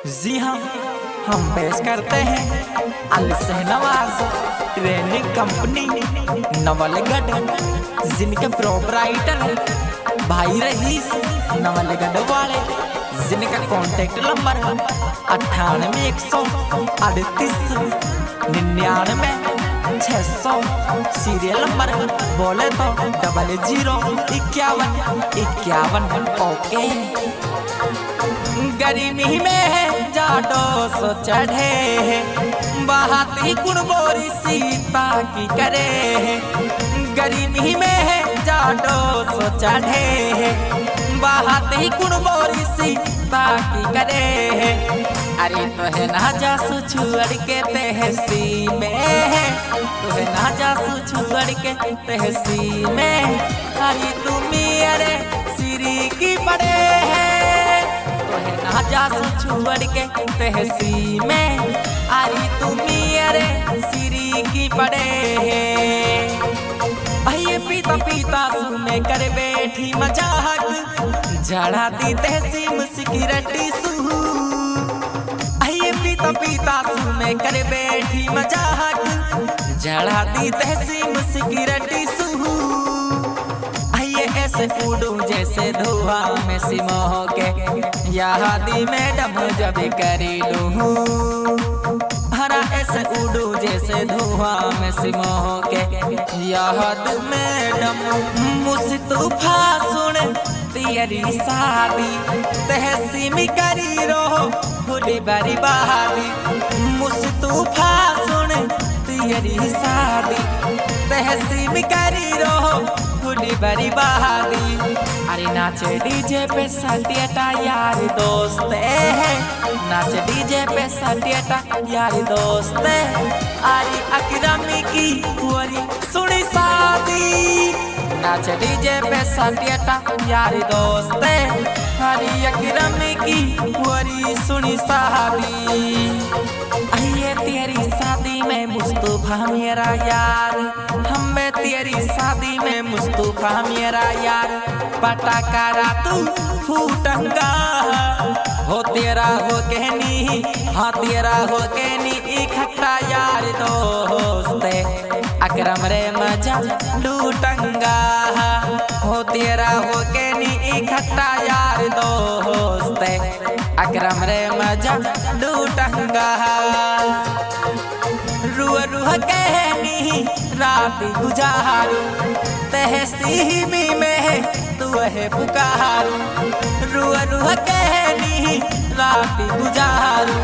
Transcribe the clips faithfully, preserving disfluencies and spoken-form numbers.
जी हाँ, हम पेश करते हैं अल शहनवाज ट्रेनिंग कंपनी नवलगढ़, जिनके प्रोपराइटर भाई रईस नवलगढ़ वाले, जिनका कॉन्टेक्ट नंबर अट्ठानवे एक सौ अड़तीस निन्यानवे छः सौ, सीरियल नंबर बोले तो डबल जीरो इक्यावन इक्यावन। ओके, गर्मी में जाडो सो चढ़े, बात ही कुड़बोरी सीता की करे। गर्मी में जाडो सो चढ़े, बात ही कुड़बोरी सीता की करे। अरे तोहे ना जासू छुअड़ के तहसी में, तोहे ना जासू छुअड़ के तहसी में। अरे तुम अरे सिरी की पड़े है, तोहे ना जासू छुअड़ के तहसी में। अरे तुम अरे सिरी की पड़े है। भैया पीता पीता सुने कर बैठी मजाक, जड़ा दी तहसीम सिगरेटी सूहू। पीता पीता सुने कर बैठी मजाक, जड़ा दी तहसीम सिगरेटी सूहू। आइए ऐसे उड़ू जैसे धुआं में सिमो के, यादी मैडम जब करी लूं। हरा ऐसे उड़ू जैसे धुआं में सिमो के, याद मैडम मुस्तफा सुन तेरी शादी तहसीम करी रो फुली बरी बहादी। मुस्तफा सुन तेरी शादी तहसीम करी रो फुली बरी बहादी। अरे नाचे डीजे पे सटियटा यार दोस्त है, नाचे डीजे पे सटियटा यार दोस्त है। अरे अकरमी की वरी सुनी शादी, नाचे डीजे पे सटियटा यार दोस्त है। हरी अकरमी की वरी सुनी शादी। आइए तेरी शादी में मुस्तफा मेरा यार, हमें तेरी शादी में मुस्तफा मेरा यार। पटाखा तू फूटंगा हो तेरा हो कहनी, हाँ तेरा हो कहनी इकट्ठा यार दोस्त। अकरम रे मजा लूटंगा हो तेरा हो कहनी इकट्ठा यार दोस्त। अकरम रे मजा लूटंगा, रुआ रुआ कहनी रात गुजारू, तहसीम में तू है पुकारू। रुआ रुआ कहनी रात गुजारू,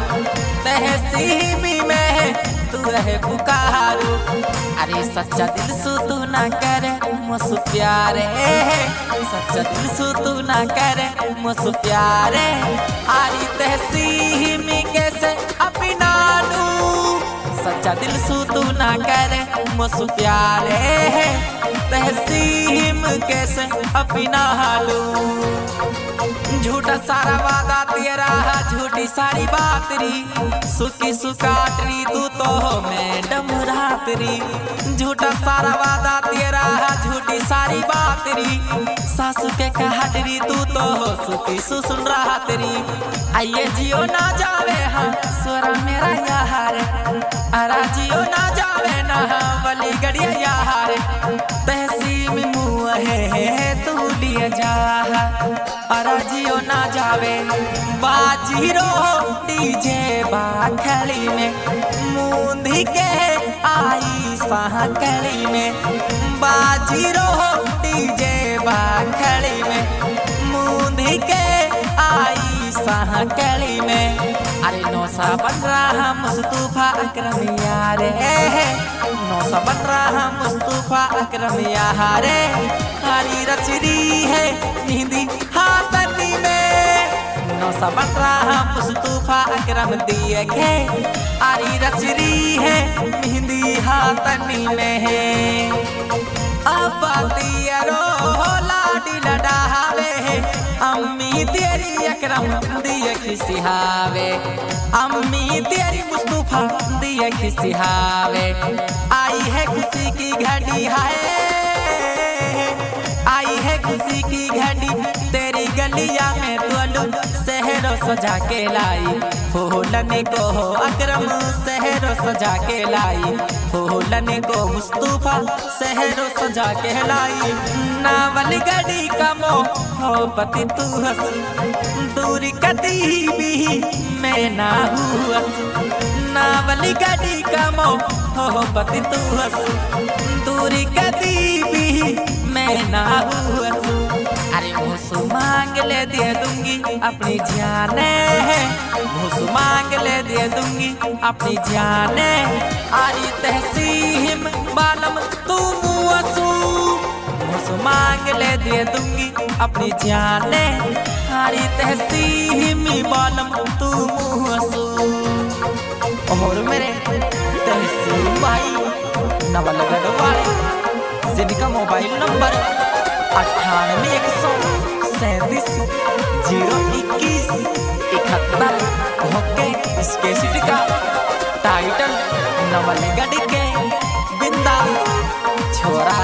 तहसीम में तू है पुकारू। अरे सच्चा दिल सु तू ना करे मुझसे प्यारे, सच्चा दिल सु तू ना करे मुझसे प्यारे। आरी तहसीम कैसे अपना लूं, सच्चा दिल सु तू ना करे मुझसे प्यारे। तहसीम कैसे अपना लूं, झूठा सारा वादा तेरा, झूठी सारी बातरी, सुखी सुकाटरी तू तो मैडम रातरी। झूठा सारा वादा तेरा, झूठी सारी बातरी, सासू के कहाटरी तू तो सुखी सुसुन रातरी। आइए जियो ना जावे हाँ सोरा मेरा यार, अरा जियो ना जावे ना वली गड़िया यार। तहसीम मुँह है तू लिए जा, अरा जियो ना जावे बाजीरो डीजे बाखली में। मूंधी के आई साहकली में, बाजीरो डीजे बाखली में। मूंधी के आई साहकली में। अरे नौसा बन रहा मुस्तफा अकरम यार, नौसा बन रहा मुस्तफा अकरम यार। हरी रचरी है मेहंदी हाथनी में, नौसा बन रहा मुस्तफा अकरम दिए खे। हरी रचरी है मेहंदी हाथनी में है। अब दियरो लाडी लडावे, अम्मी तेरी अकरम दिए खिसिहावे। अम्मी तेरी मुस्तफा दिए खिसिहावे। आई है खुशी की घड़ी है, आई है खुशी की घड़ी तेरी गलिया में तोलू शहर सहरो सजा के लाई, फूलन को अकरम सहरो सजा के लाई, फूलन को मुस्तफा सहरो सजा के लाई। नावल गड़ी का मोहब्बत तू हंस, दूर कदी भी मैं ना हुस। नावल गड़ी का मोहब्बत तू हंस, दूर कदी भी मैं ना हुस। अरे मुझसे मांग ले दे दूंगी अपनी जाने, मुझसे मांग ले दे दूंगी अपनी जाने। आरी तहसीम बालम तू मुअसू, मुझसे मांग ले दे दूंगी अपनी जाने। आरी तहसीम बालम तू मुअसू। और मेरे तहसीम भाई नवलगढ़ वाले जिनका मोबाइल नंबर अट्ठानवे एक सौ सैंतीस जीरो इक्कीस इकहत्तर होके इसके सीट का टाइटल नवलगढ़ के बिंदा छोरा।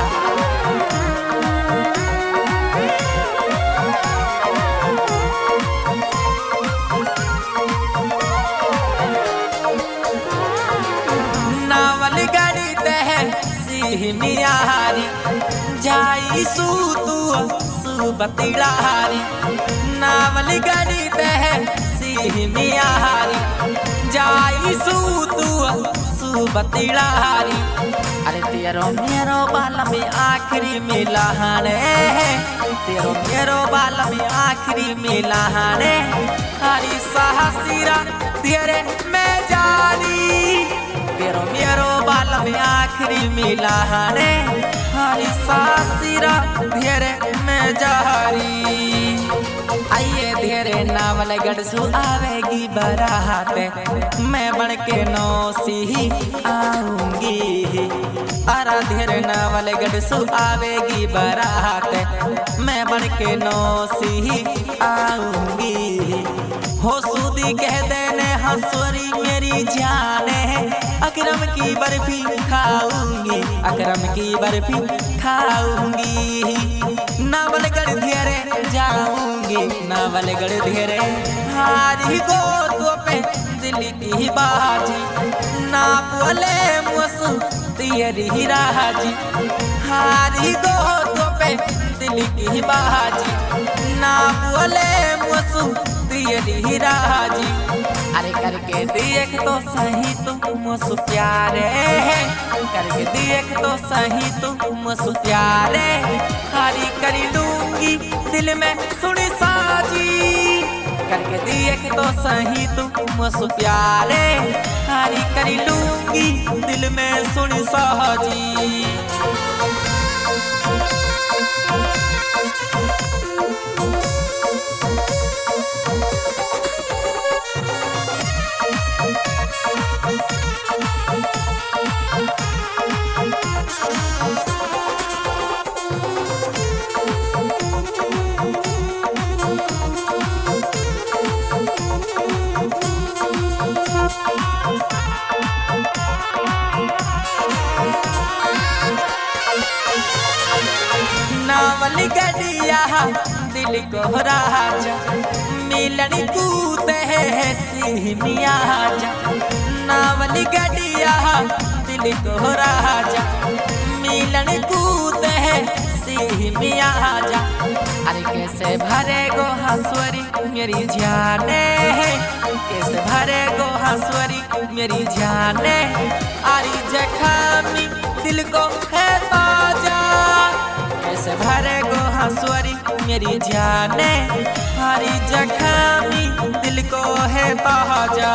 नवलगढ़ तहसीमियारी जाई सू तू सुबतिलारी, नावलगढ़ तहसीमियारी जाई सू तू सुबतिलारी। अरे तेरो मेरो बाल में आखिरी मिलाने, तेरो मेरो बाल में आखिरी मिलाने। हरी साहसीरा तेरे में जानी, तेरो मेरो बाल में आखिरी मिलाने। हरी सासीरा धेरे में जारी। आइए धेरे नावलगढ़ सु आवेगी बारात, मैं बढ़ के नौसी ही आऊंगी। अरा धेरे नावलगढ़ सु आवेगी बारात, मैं बढ़ के नौसी ही आऊंगी। हो सूदी कह देने हंसुरी मेरी जाने, अकरम की बर्फी खाऊंगी, अकरम की बर्फी खाऊंगी। नावलगढ़ धेरे जाऊंगी, नावलगढ़ धेरे। हारी गोदों पे दिल की बाजी, ना बोले मुझसे तेरी राजी। हारी गोदों पे दिल की बाजी, ना बोले मुझसे तेरी राजी। अरे करके देख तो सही तू मुझसे प्यारे, करके देख तो सही तू मुझसे प्यारे। हारी करी लूंगी दिल में सुनी साजी, करके देख तो सही तू मुझसे प्यारे। हारी करी लूंगी दिल में सुनी साजी। नावलगढ़िया दिल को राजा मिलन कूते है सिहमिया जा। नावलगढ़िया दिल को राजा मिलन कूते है सिहमिया जा। अरे कैसे भरे गो हंसवरी मेरी जाने, कैसे भरे गो हंसवरी मेरी जाने। आरी जख्मी दिल को है ताजा, कैसे भरे गो हंसवरी मेरी जाने। हरी जख्मी दिल को है ताजा।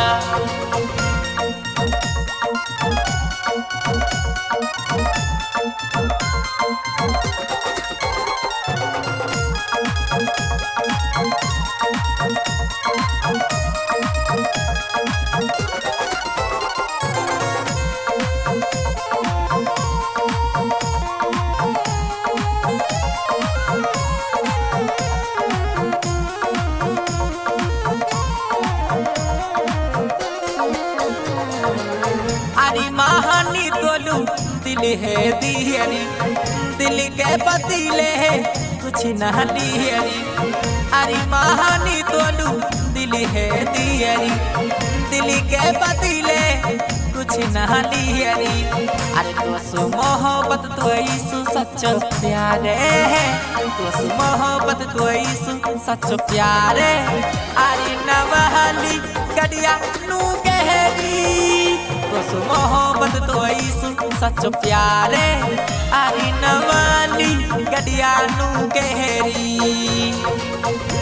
महानी तोलू दिल है दिहरी, दिल के बदले है कुछ न लिहरी। अरे महानी तोलू दिल है दियरी, दिल के बदले कुछ ना लियरी। अरे तो सु मोहब्बत तो ईसु सच्चो प्यारे है, तो सु मोहब्बत तो ईसु सच्चो प्यारे। अरे नवहली गड़िया नू गहरी, तो सु मोहब्बत तो ईसु सच्चो प्यारे। अरे नवहली गड़िया नू गहरी।